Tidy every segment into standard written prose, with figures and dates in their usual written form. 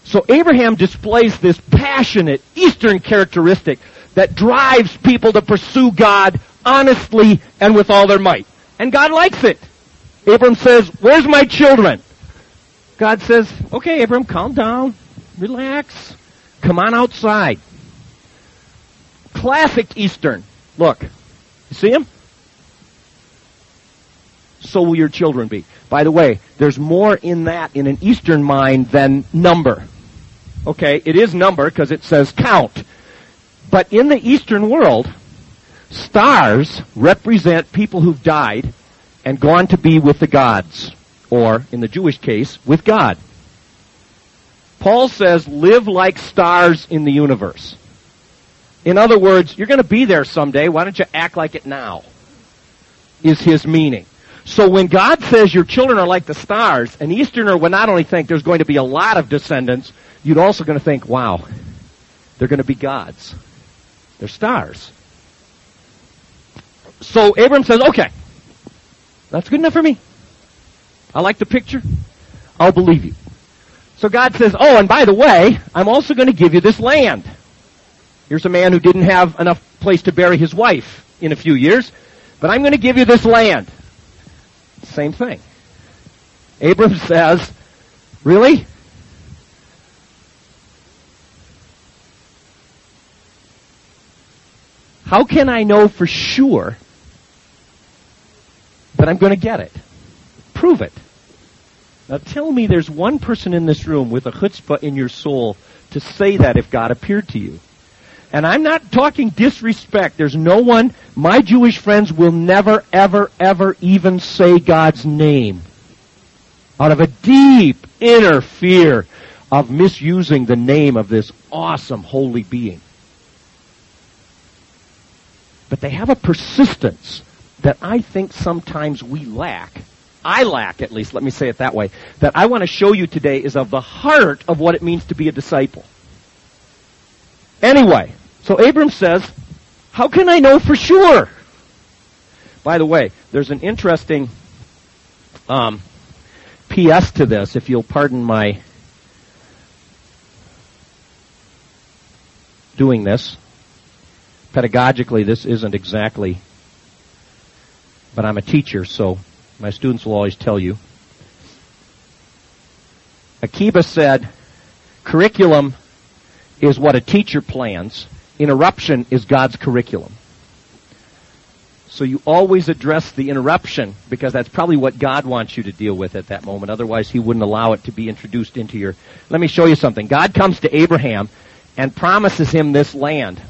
So Abraham displays this passionate Eastern characteristic that drives people to pursue God honestly and with all their might. And God likes it. Abram says, where's my children? God says, okay, Abram, calm down, relax, come on outside. Classic Eastern. Look, you see him? So will your children be. By the way, there's more in that in an Eastern mind than number. Okay, it is number because it says count. But in the Eastern world, stars represent people who've died and gone to be with the gods, or, in the Jewish case, with God. Paul says, live like stars in the universe. In other words, you're going to be there someday, why don't you act like it now? Is his meaning. So when God says your children are like the stars, an Easterner would not only think there's going to be a lot of descendants, you'd also going to think, wow, they're going to be gods. They're stars. So Abram says, okay, that's good enough for me. I like the picture. I'll believe you. So God says, oh, and by the way, I'm also going to give you this land. Here's a man who didn't have enough place to bury his wife in a few years, but I'm going to give you this land. Same thing. Abram says, really? How can I know for sure that I'm going to get it? Prove it. Now tell me there's one person in this room with a chutzpah in your soul to say that if God appeared to you. And I'm not talking disrespect. There's no one, my Jewish friends will never, ever, ever even say God's name out of a deep inner fear of misusing the name of this awesome holy being. But they have a persistence that I think sometimes we lack. I lack, at least, let me say it that way, that I want to show you today is of the heart of what it means to be a disciple. Anyway, so Abram says, how can I know for sure? By the way, there's an interesting P.S. to this, if you'll pardon my doing this. Pedagogically, this isn't exactly, but I'm a teacher, so my students will always tell you. Akiba said, curriculum is what a teacher plans. Interruption is God's curriculum. So you always address the interruption because that's probably what God wants you to deal with at that moment. Otherwise, he wouldn't allow it to be introduced into your... Let me show you something. God comes to Abraham and promises him this land.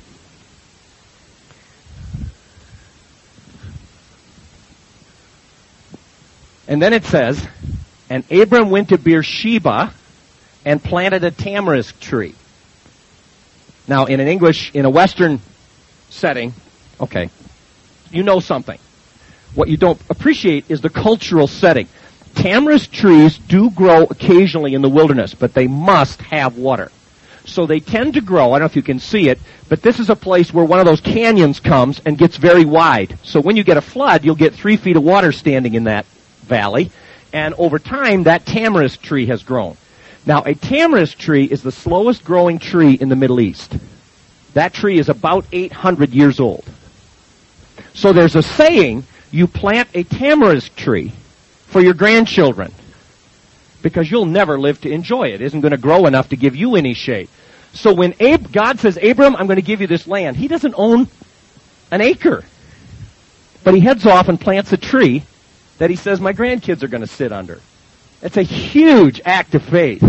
And then it says, and Abram went to Beersheba and planted a tamarisk tree. Now, in a Western setting, okay, you know something. What you don't appreciate is the cultural setting. Tamarisk trees do grow occasionally in the wilderness, but they must have water. So they tend to grow, I don't know if you can see it, but this is a place where one of those canyons comes and gets very wide. So when you get a flood, you'll get 3 feet of water standing in that valley, and over time, that tamarisk tree has grown. Now, a tamarisk tree is the slowest growing tree in the Middle East. That tree is about 800 years old. So there's a saying, you plant a tamarisk tree for your grandchildren because you'll never live to enjoy it. It isn't going to grow enough to give you any shade. So when God says, Abram, I'm going to give you this land, he doesn't own an acre. But he heads off and plants a tree that he says my grandkids are going to sit under. It's a huge act of faith.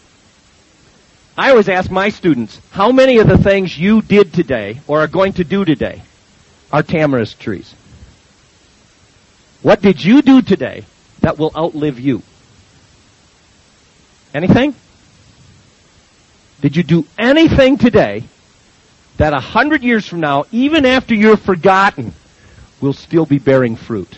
I always ask my students, how many of the things you did today or are going to do today are tamarisk trees? What did you do today that will outlive you? Anything? Did you do anything today that 100 years from now, even after you're forgotten, will still be bearing fruit?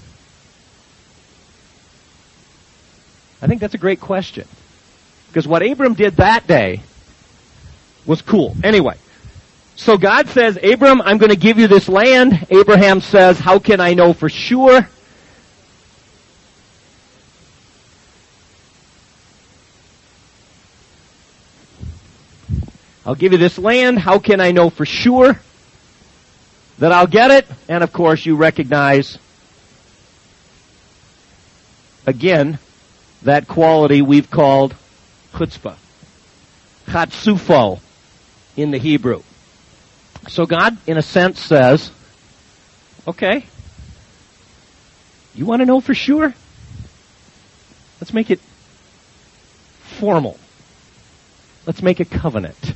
I think that's a great question. Because what Abram did that day was cool. Anyway, so God says, Abram, I'm going to give you this land. Abraham says, how can I know for sure? I'll give you this land. How can I know for sure that I'll get it? And of course, you recognize, again, that quality we've called chutzpah. Chatzufo in the Hebrew. So God, in a sense, says, okay, you want to know for sure? Let's make it formal. Let's make a covenant.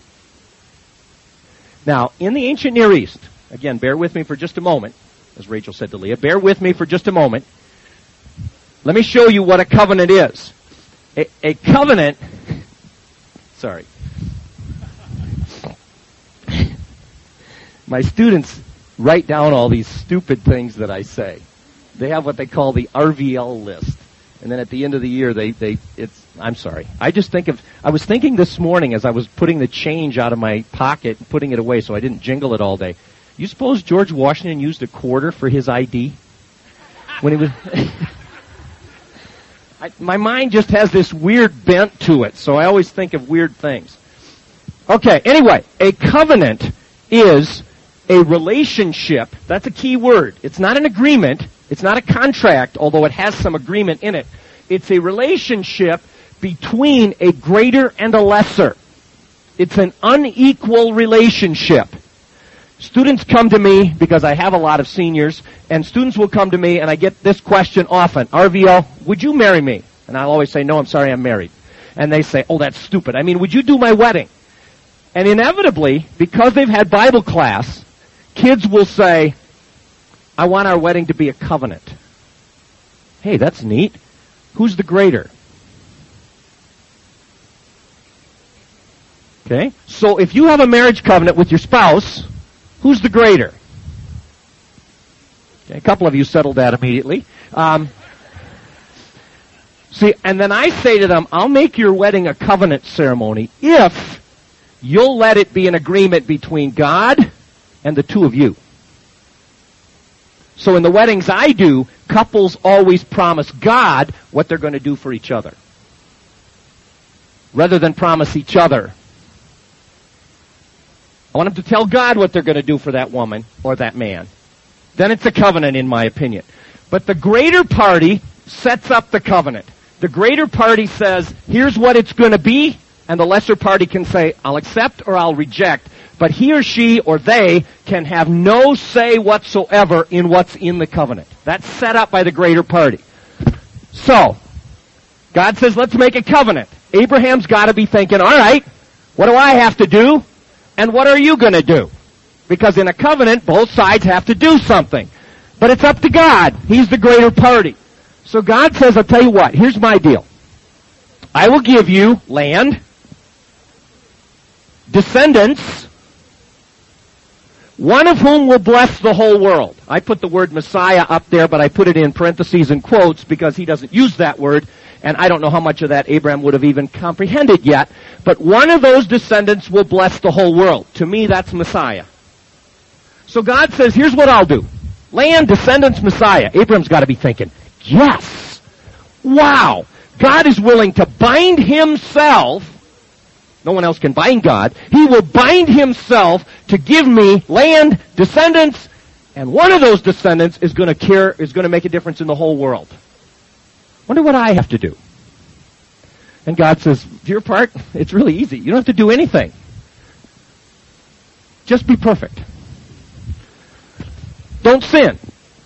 Now, in the ancient Near East, again, bear with me for just a moment, as Rachel said to Leah, bear with me for just a moment. Let me show you what a covenant is. A covenant, sorry. My students write down all these stupid things that I say. They have what they call the RVL list. And then at the end of the year, I'm sorry. I was thinking this morning as I was putting the change out of my pocket and putting it away so I didn't jingle it all day. You suppose George Washington used a quarter for his ID? When he was... my mind just has this weird bent to it, so I always think of weird things. Okay, anyway, a covenant is a relationship. That's a key word. It's not an agreement. It's not a contract, although it has some agreement in it. It's a relationship between a greater and a lesser. It's an unequal relationship. Students come to me, because I have a lot of seniors, and students will come to me, and I get this question often. RVL, would you marry me? And I'll always say, no, I'm sorry, I'm married. And they say, oh, that's stupid. I mean, would you do my wedding? And inevitably, because they've had Bible class, kids will say, I want our wedding to be a covenant. Hey, that's neat. Who's the greater? Okay? So if you have a marriage covenant with your spouse, who's the greater? Okay, a couple of you settled that immediately. See, and then I say to them, I'll make your wedding a covenant ceremony if you'll let it be an agreement between God and the two of you. So in the weddings I do, couples always promise God what they're going to do for each other, rather than promise each other. I want them to tell God what they're going to do for that woman or that man. Then it's a covenant, in my opinion. But the greater party sets up the covenant. The greater party says, here's what it's going to be, and the lesser party can say, I'll accept or I'll reject. But he or she or they can have no say whatsoever in what's in the covenant. That's set up by the greater party. So, God says, let's make a covenant. Abraham's got to be thinking, all right, what do I have to do? And what are you going to do? Because in a covenant, both sides have to do something. But it's up to God. He's the greater party. So God says, I'll tell you what, here's my deal. I will give you land, descendants, one of whom will bless the whole world. I put the word Messiah up there, but I put it in parentheses and quotes because he doesn't use that word, and I don't know how much of that Abraham would have even comprehended yet. But one of those descendants will bless the whole world. To me, that's Messiah. So God says, here's what I'll do. Land, descendants, Messiah. Abraham's got to be thinking, yes! Wow! God is willing to bind himself. No one else can bind God. He will bind himself to give me land, descendants, and one of those descendants is going to make a difference in the whole world. Wonder what I have to do. And God says, your part, it's really easy. You don't have to do anything. Just be perfect. Don't sin.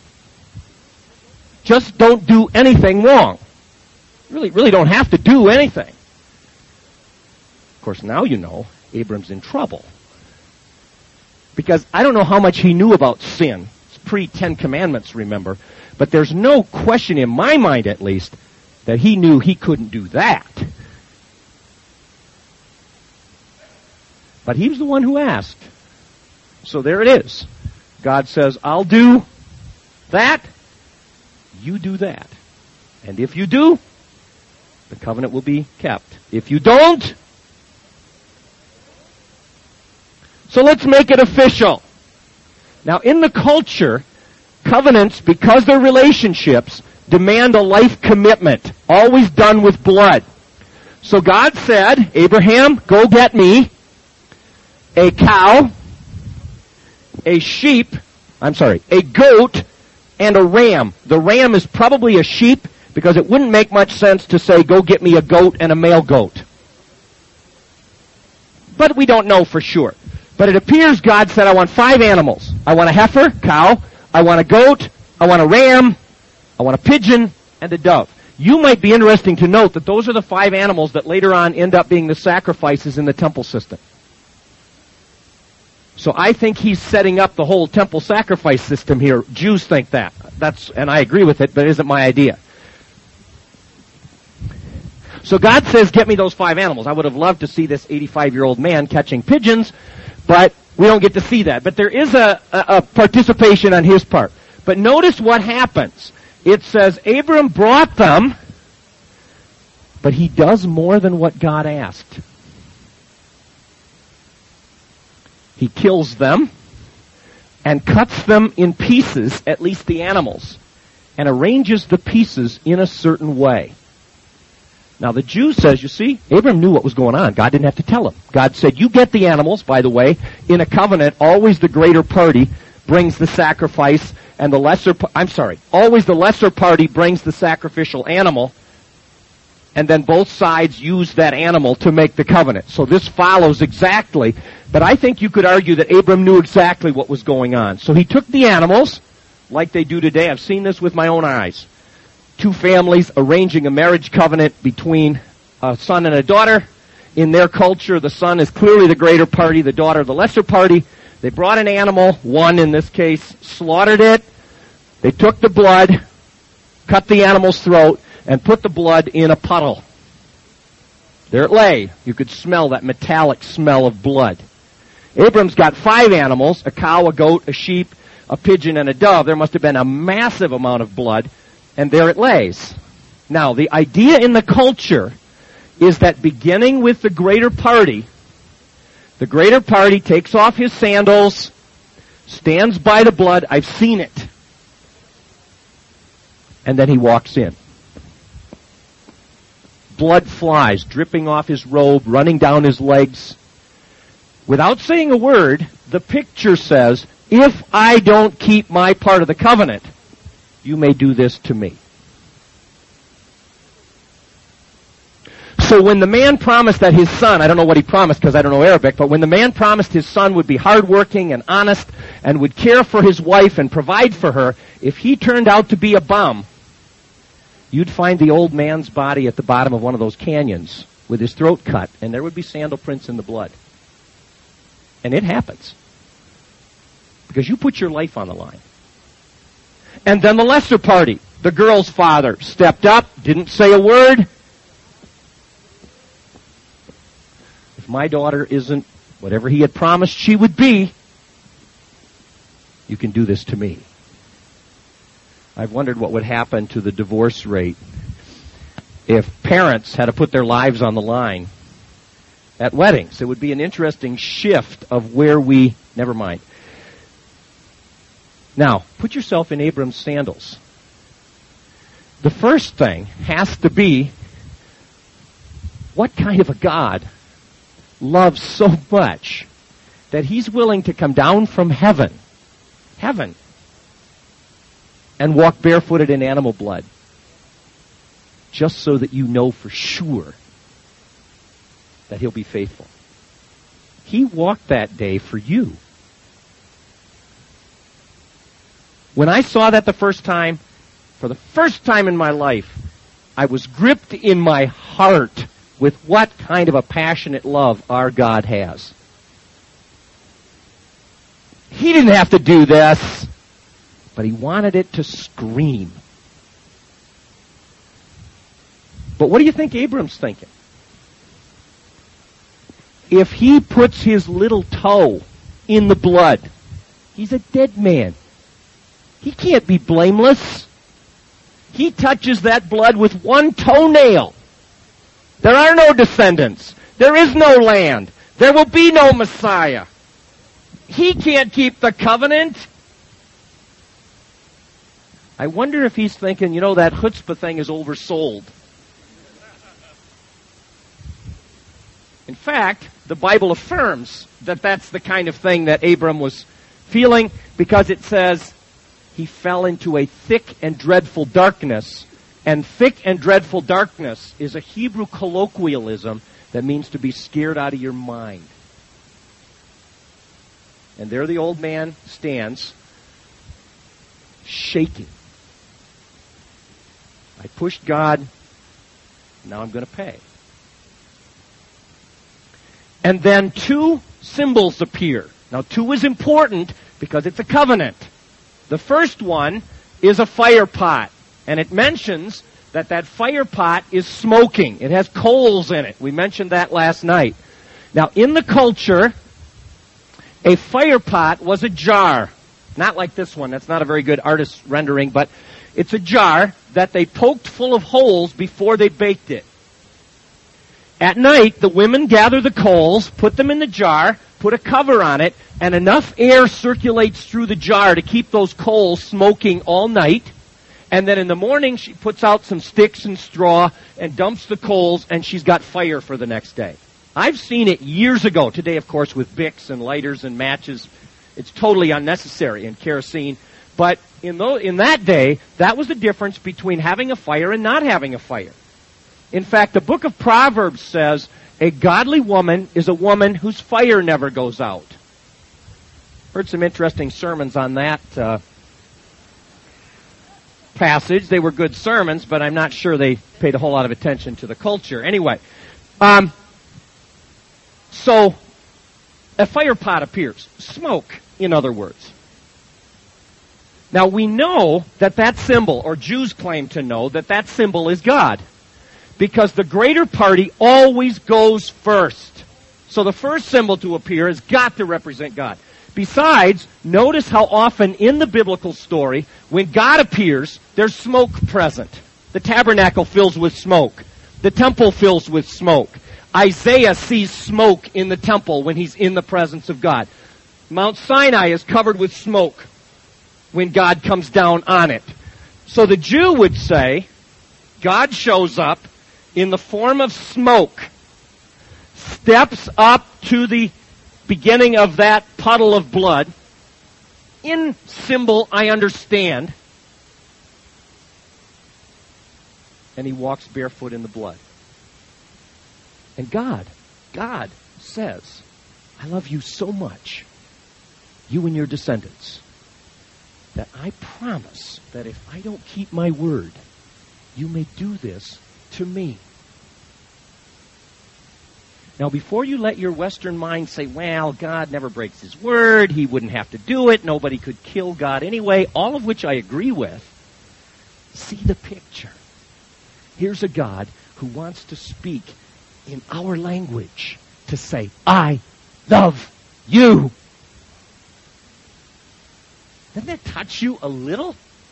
Just don't do anything wrong. Really don't have to do anything. Of course, now you know Abram's in trouble. Because I don't know how much he knew about sin. It's pre-10 Commandments, remember. But there's no question, in my mind at least, that he knew he couldn't do that. But he was the one who asked. So there it is. God says, I'll do that. You do that. And if you do, the covenant will be kept. If you don't, so let's make it official. Now, in the culture, covenants, because they're relationships, demand a life commitment, always done with blood. So God said, Abraham, go get me a cow, a goat, and a ram. The ram is probably a sheep because it wouldn't make much sense to say, go get me a goat and a male goat. But we don't know for sure. But it appears God said, I want 5 animals. I want a heifer, cow. I want a goat. I want a ram. I want a pigeon and a dove. You might be interesting to note that those are the 5 animals that later on end up being the sacrifices in the temple system. So I think he's setting up the whole temple sacrifice system here. Jews think that. And I agree with it, but it isn't my idea. So God says, get me those 5 animals. I would have loved to see this 85-year-old man catching pigeons, but we don't get to see that. But there is a participation on his part. But notice what happens. It says, Abram brought them, but he does more than what God asked. He kills them and cuts them in pieces, at least the animals, and arranges the pieces in a certain way. Now the Jew says, you see, Abram knew what was going on. God didn't have to tell him. God said, you get the animals. By the way, in a covenant, always the greater party brings the sacrifice, and always the lesser party brings the sacrificial animal, and then both sides use that animal to make the covenant. So this follows exactly, but I think you could argue that Abram knew exactly what was going on. So he took the animals, like they do today. I've seen this with my own eyes. 2 families arranging a marriage covenant between a son and a daughter. In their culture, the son is clearly the greater party, the daughter the lesser party. They brought an animal, one in this case, slaughtered it. They took the blood, cut the animal's throat, and put the blood in a puddle. There it lay. You could smell that metallic smell of blood. Abram's got 5 animals, a cow, a goat, a sheep, a pigeon, and a dove. There must have been a massive amount of blood, and there it lays. Now, the idea in the culture is that beginning with the greater party takes off his sandals, stands by the blood. I've seen it. And then he walks in. Blood flies, dripping off his robe, running down his legs. Without saying a word, the picture says, if I don't keep my part of the covenant, you may do this to me. So when the man promised that his son, I don't know what he promised because I don't know Arabic, but when the man promised his son would be hardworking and honest and would care for his wife and provide for her, if he turned out to be a bum, you'd find the old man's body at the bottom of one of those canyons with his throat cut, and there would be sandal prints in the blood. And it happens. Because you put your life on the line. And then the lesser party, the girl's father, stepped up, didn't say a word. If my daughter isn't whatever he had promised she would be, you can do this to me. I've wondered what would happen to the divorce rate if parents had to put their lives on the line at weddings. It would be an interesting shift of where never mind. Now, put yourself in Abram's sandals. The first thing has to be, what kind of a God loves so much that he's willing to come down from heaven, and walk barefooted in animal blood, just so that you know for sure that he'll be faithful. He walked that day for you. When I saw that the first time, for the first time in my life, I was gripped in my heart with what kind of a passionate love our God has. He didn't have to do this, but he wanted it to scream. But what do you think Abram's thinking? If he puts his little toe in the blood, he's a dead man. He can't be blameless. He touches that blood with one toenail. There are no descendants. There is no land. There will be no Messiah. He can't keep the covenant. I wonder if he's thinking, that chutzpah thing is oversold. In fact, the Bible affirms that that's the kind of thing that Abram was feeling, because it says he fell into a thick and dreadful darkness. And thick and dreadful darkness is a Hebrew colloquialism that means to be scared out of your mind. And there the old man stands, shaking. I pushed God, now I'm going to pay. And then two symbols appear. Now, two is important because it's a covenant. The first one is a fire pot, and it mentions that that fire pot is smoking. It has coals in it. We mentioned that last night. Now, in the culture, a fire pot was a jar. Not like this one. That's not a very good artist's rendering, but it's a jar that they poked full of holes before they baked it. At night, the women gather the coals, put them in the jar, put a cover on it, and enough air circulates through the jar to keep those coals smoking all night. And then in the morning, she puts out some sticks and straw and dumps the coals, and she's got fire for the next day. I've seen it years ago. Today, of course, with Bics and lighters and matches, it's totally unnecessary, and kerosene. But in that day, that was the difference between having a fire and not having a fire. In fact, the book of Proverbs says, a godly woman is a woman whose fire never goes out. Heard some interesting sermons on that passage. They were good sermons, but I'm not sure they paid a whole lot of attention to the culture. Anyway, so a fire pot appears. Smoke, in other words. Now, we know that symbol, or Jews claim to know, that symbol is God. Because the greater party always goes first. So the first symbol to appear has got to represent God. Besides, notice how often in the biblical story, when God appears, there's smoke present. The tabernacle fills with smoke. The temple fills with smoke. Isaiah sees smoke in the temple when he's in the presence of God. Mount Sinai is covered with smoke when God comes down on it. So the Jew would say, God shows up in the form of smoke, steps up to the beginning of that puddle of blood. In symbol, I understand. And he walks barefoot in the blood. And God says, I love you so much, you and your descendants, that I promise that if I don't keep my word, you may do this to me. Now, before you let your Western mind say, well, God never breaks his word, he wouldn't have to do it, nobody could kill God anyway, all of which I agree with, see the picture. Here's a God who wants to speak in our language to say, I love you. Doesn't that touch you a little?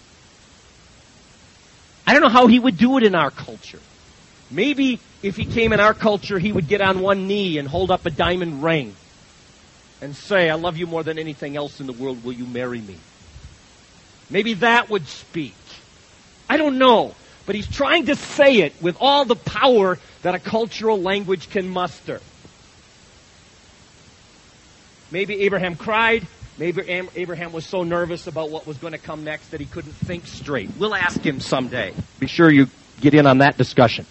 I don't know how he would do it in our culture. Maybe if he came in our culture, he would get on one knee and hold up a diamond ring and say, I love you more than anything else in the world. Will you marry me? Maybe that would speak. I don't know. But he's trying to say it with all the power that a cultural language can muster. Maybe Abraham cried. Maybe Abraham was so nervous about what was going to come next that he couldn't think straight. We'll ask him someday. Be sure you get in on that discussion.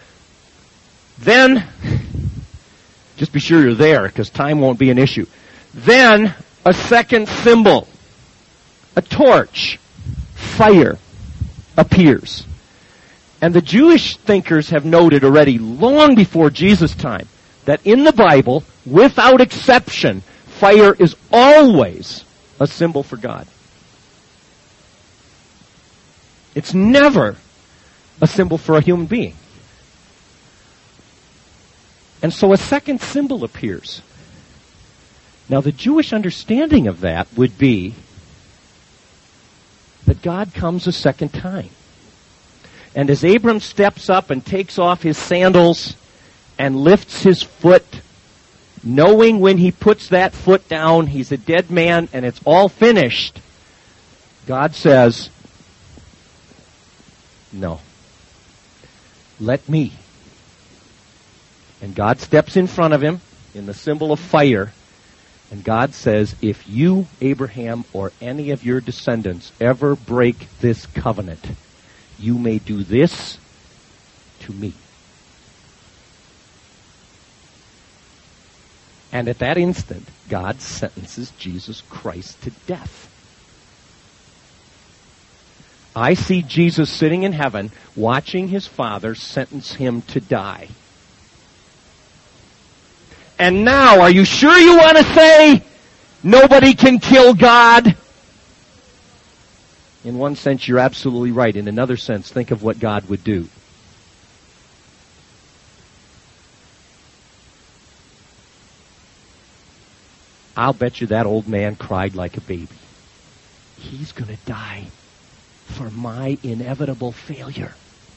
Then, just be sure you're there, because time won't be an issue. Then, a second symbol, a torch, fire, appears. And the Jewish thinkers have noted already, long before Jesus' time, that in the Bible, without exception, fire is always a symbol for God. It's never a symbol for a human being. And so a second symbol appears. Now the Jewish understanding of that would be that God comes a second time. And as Abram steps up and takes off his sandals and lifts his foot, knowing when he puts that foot down, he's a dead man and it's all finished, God says, no. Let me. And God steps in front of him in the symbol of fire. And God says, if you, Abraham, or any of your descendants ever break this covenant, you may do this to me. And at that instant, God sentences Jesus Christ to death. I see Jesus sitting in heaven, watching his Father sentence him to die. And now, are you sure you want to say, nobody can kill God? In one sense, you're absolutely right. In another sense, think of what God would do. I'll bet you that old man cried like a baby. He's going to die for my inevitable failure.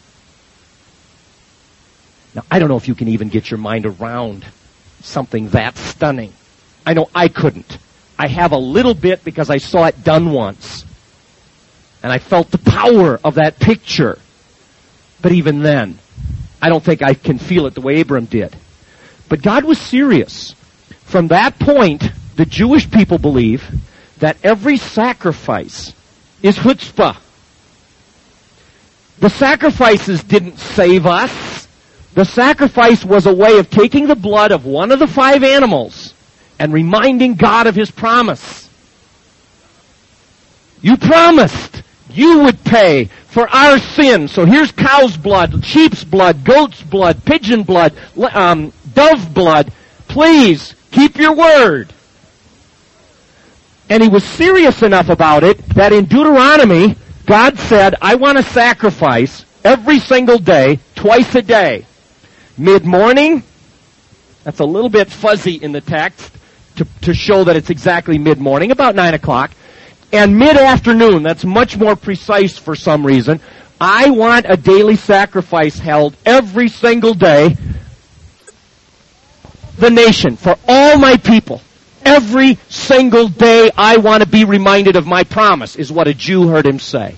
Now, I don't know if you can even get your mind around something that stunning. I know I couldn't. I have a little bit because I saw it done once. And I felt the power of that picture. But even then, I don't think I can feel it the way Abram did. But God was serious. From that point, the Jewish people believe that every sacrifice is chutzpah. The sacrifices didn't save us. The sacrifice was a way of taking the blood of one of the 5 animals and reminding God of his promise. You promised you would pay for our sins. So here's cow's blood, sheep's blood, goat's blood, pigeon blood, dove blood. Please keep your word. And he was serious enough about it that in Deuteronomy, God said, I want to sacrifice every single day, twice a day. Mid-morning, that's a little bit fuzzy in the text to show that it's exactly mid-morning, about 9 o'clock. And mid-afternoon, that's much more precise for some reason. I want a daily sacrifice held every single day. The nation, for all my people. Every single day I want to be reminded of my promise, is what a Jew heard him say.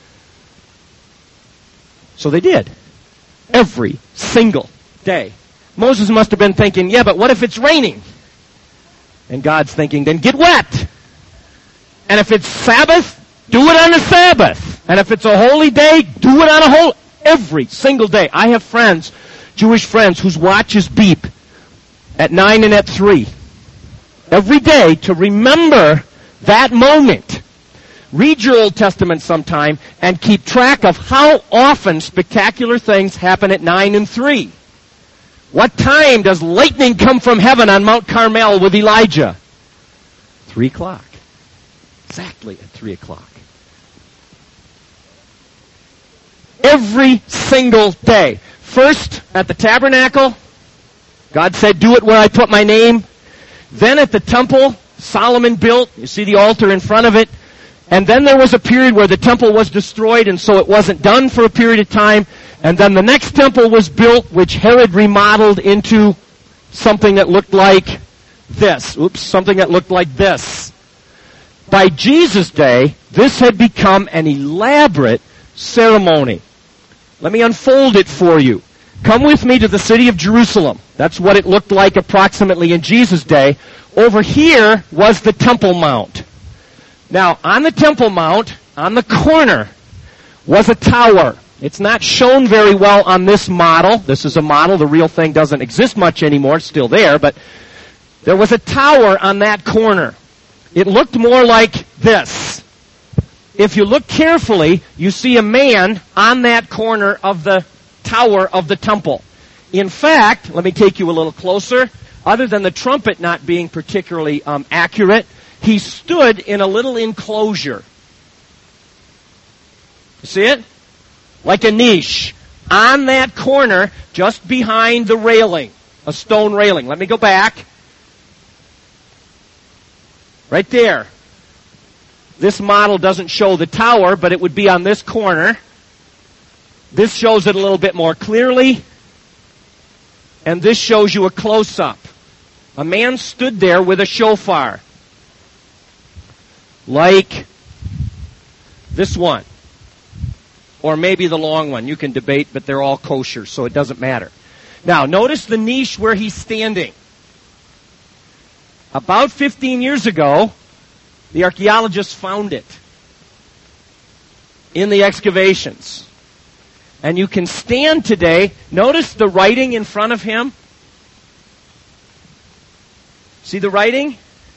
So they did. Every single day. Moses must have been thinking, yeah, but what if it's raining? And God's thinking, then get wet. And if it's Sabbath, do it on the Sabbath. And if it's a holy day, do it on every single day. I have friends, Jewish friends, whose watches beep at 9 and at 3. Every day to remember that moment. Read your Old Testament sometime and keep track of how often spectacular things happen at 9 and 3. What time does lightning come from heaven on Mount Carmel with Elijah? 3 o'clock. Exactly at 3 o'clock. Every single day. First, at the tabernacle, God said, do it where I put my name. Then at the temple, Solomon built. You see the altar in front of it. And then there was a period where the temple was destroyed, and so it wasn't done for a period of time. And then the next temple was built, which Herod remodeled into something that looked like this. Something that looked like this. By Jesus' day, this had become an elaborate ceremony. Let me unfold it for you. Come with me to the city of Jerusalem. That's what it looked like approximately in Jesus' day. Over here was the Temple Mount. Now, on the Temple Mount, on the corner, was a tower. It's not shown very well on this model. This is a model. The real thing doesn't exist much anymore. It's still there, but there was a tower on that corner. It looked more like this. If you look carefully, you see a man on that corner of the tower of the temple. In fact, let me take you a little closer. Other than the trumpet not being particularly accurate, he stood in a little enclosure. You see it? Like a niche. On that corner, just behind the railing. A stone railing. Let me go back. Right there. This model doesn't show the tower, but it would be on this corner. This shows it a little bit more clearly. And this shows you a close-up. A man stood there with a shofar. Like this one. Or maybe the long one. You can debate, but they're all kosher, so it doesn't matter. Now, notice the niche where he's standing. About 15 years ago, the archaeologists found it in the excavations. And you can stand today. Notice the writing in front of him. See the writing?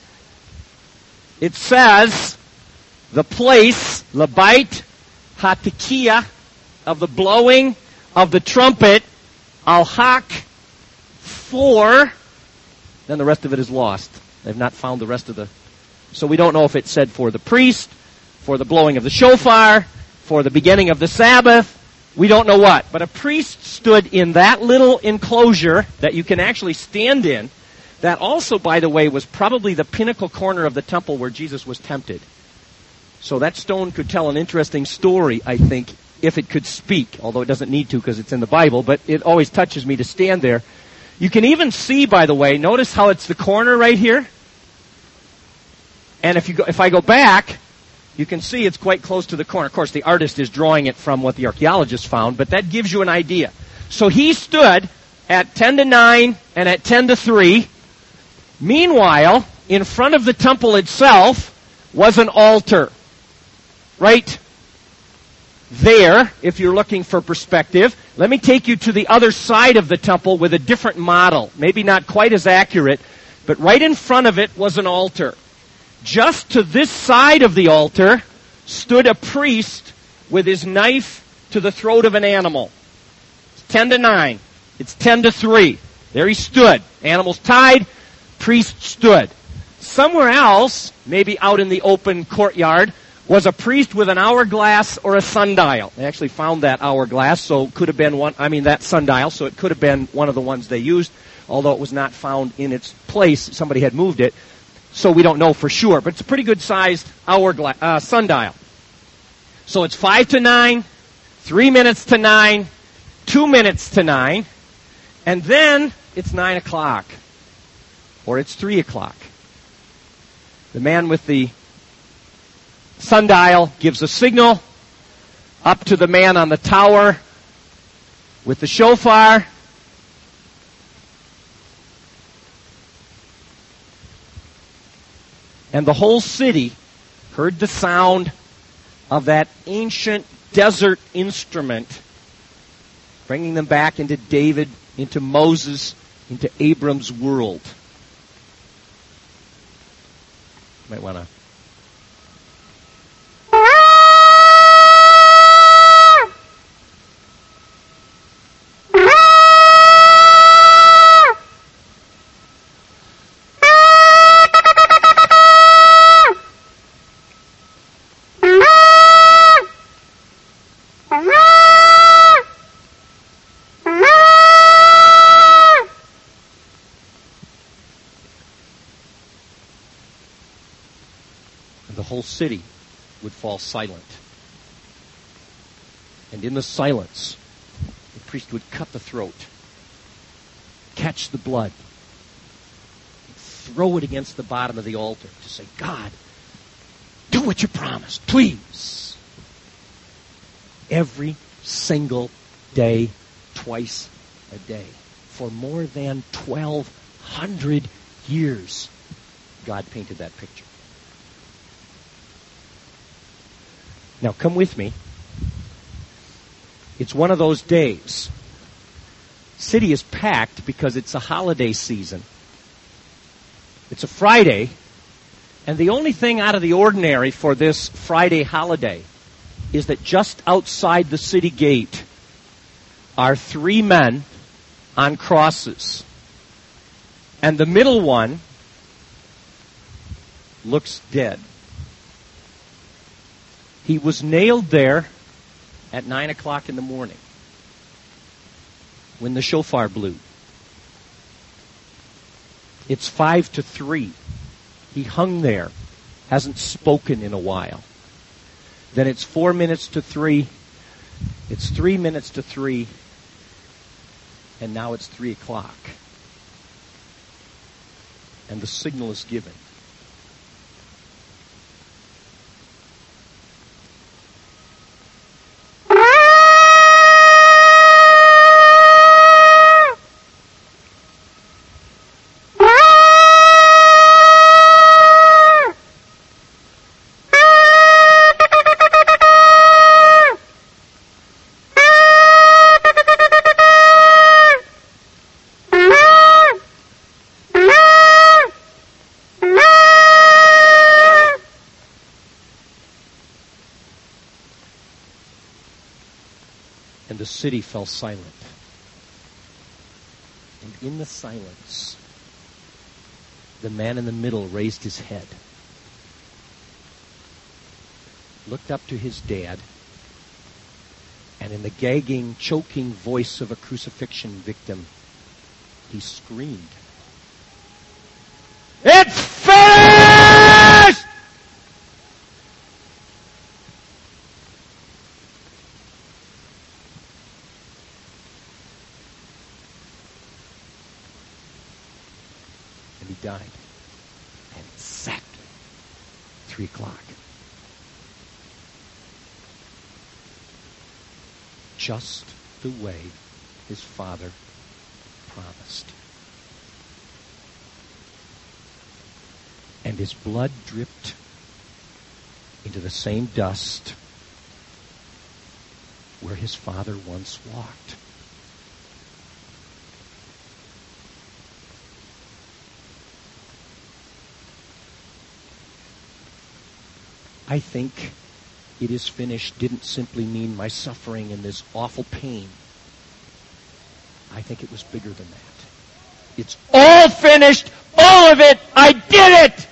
It says, the place, Labait Hatikia, of the blowing of the trumpet, Al-Haq, for, then the rest of it is lost. They've not found the rest of the, so we don't know if it said for the priest, for the blowing of the shofar, for the beginning of the Sabbath. We don't know what. But a priest stood in that little enclosure that you can actually stand in. That also, by the way, was probably the pinnacle corner of the temple where Jesus was tempted. So that stone could tell an interesting story, I think, if it could speak, although it doesn't need to because it's in the Bible, but it always touches me to stand there. You can even see, by the way, notice how it's the corner right here? And if I go back, you can see it's quite close to the corner. Of course, the artist is drawing it from what the archaeologists found, but that gives you an idea. So he stood at 10 to 9 and at 10 to 3. Meanwhile, in front of the temple itself was an altar. Right there, if you're looking for perspective. Let me take you to the other side of the temple with a different model. Maybe not quite as accurate, but right in front of it was an altar. Just to this side of the altar stood a priest with his knife to the throat of an animal. It's 10 to 9. It's 10 to 3. There he stood. Animals tied. Priest stood. Somewhere else, maybe out in the open courtyard, was a priest with an hourglass or a sundial. They actually found that hourglass, so it could have been that sundial, so it could have been one of the ones they used, although it was not found in its place. Somebody had moved it. So we don't know for sure, but it's a pretty good sized hourglass, sundial. So it's 5 to 9, 3 minutes to 9, 2 minutes to 9, and then it's 9 o'clock. Or it's 3 o'clock. The man with the sundial gives a signal up to the man on the tower with the shofar. And the whole city heard the sound of that ancient desert instrument, bringing them back into David, into Moses, into Abram's world. You might want to. The whole city would fall silent. And in the silence, the priest would cut the throat, catch the blood, throw it against the bottom of the altar to say, God, do what you promised, please. Every single day, twice a day, for more than 1,200 years, God painted that picture. Now, come with me. It's one of those days. City is packed because it's a holiday season. It's a Friday, and the only thing out of the ordinary for this Friday holiday is that just outside the city gate are 3 men on crosses. And the middle one looks dead. He was nailed there at 9 o'clock in the morning when the shofar blew. It's 5 to 3. He hung there, hasn't spoken in a while. Then it's 4 minutes to 3. It's 3 minutes to 3. And now it's 3 o'clock. And the signal is given. the city fell silent. And in the silence, the man in the middle raised his head, looked up to his dad, and in the gagging, choking voice of a crucifixion victim, he screamed, "It's finished!" And he died at exactly 3 o'clock. Just the way his father promised. And his blood dripped into the same dust where his father once walked. I think "it is finished" didn't simply mean my suffering and this awful pain. I think it was bigger than that. It's all finished, all of it, I did it!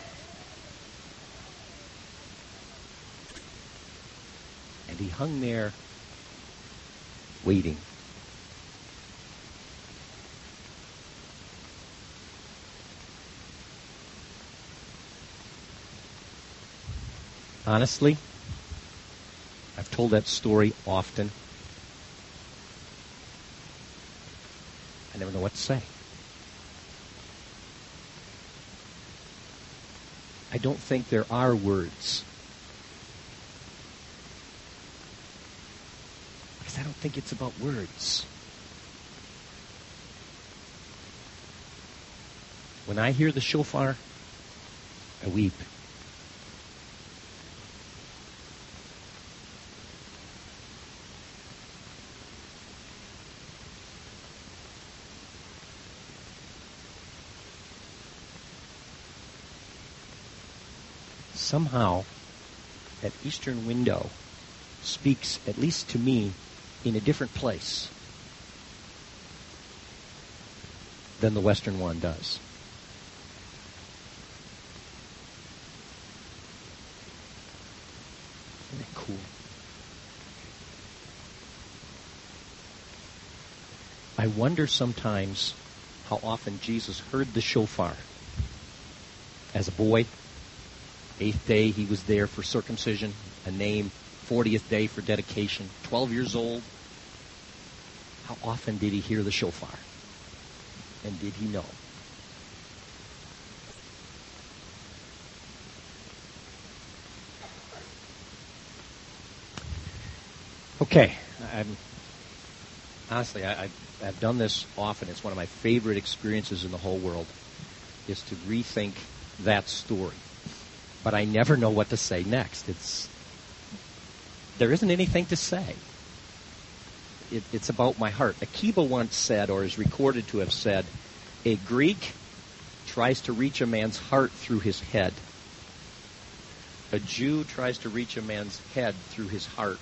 And he hung there, waiting. Honestly, I've told that story often. I never know what to say. I don't think there are words. Because I don't think it's about words. When I hear the shofar, I weep. Somehow, that eastern window speaks, at least to me, in a different place than the western one does. Isn't that cool? I wonder sometimes how often Jesus heard the shofar. As a boy, 8th day he was there for circumcision, a name, 40th day for dedication, 12 years old. How often did he hear the shofar? And did he know? Okay, honestly, I've done this often. It's one of my favorite experiences in the whole world, is to rethink that story. But I never know what to say next. There isn't anything to say. It's about my heart. Akiba once said, or is recorded to have said, a Greek tries to reach a man's heart through his head. A Jew tries to reach a man's head through his heart.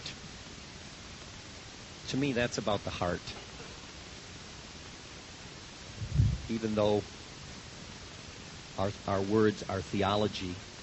To me, that's about the heart. Even though our words, our theology,